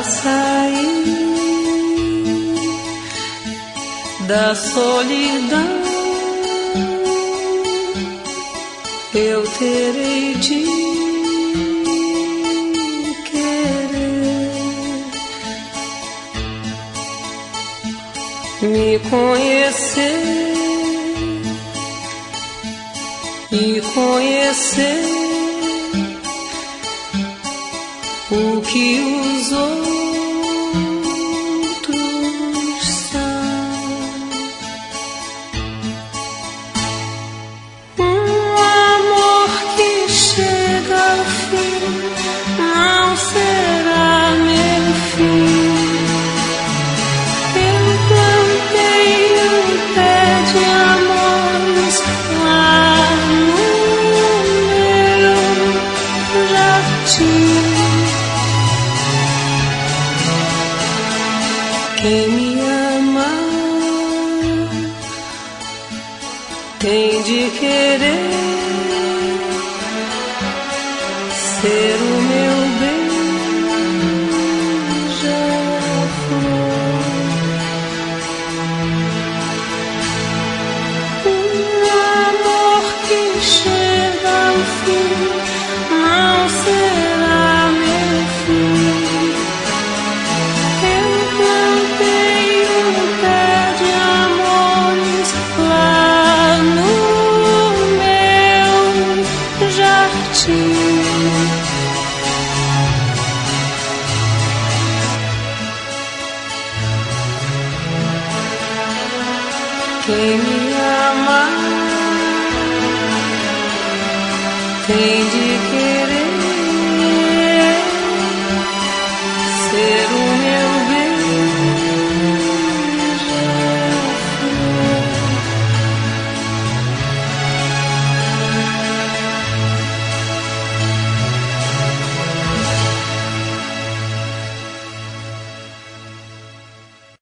sair da solidão, eu terei de querer me conhecer e conhecer o que os outros são. Um amor que chega ao fim não será meu fim. Eu plantei um pé de amores lá no meu jardim. Quem me ama tem de querer ser o meu beija-flor. Um amor que chega ao fim não será meu fim. Quem me ama tem de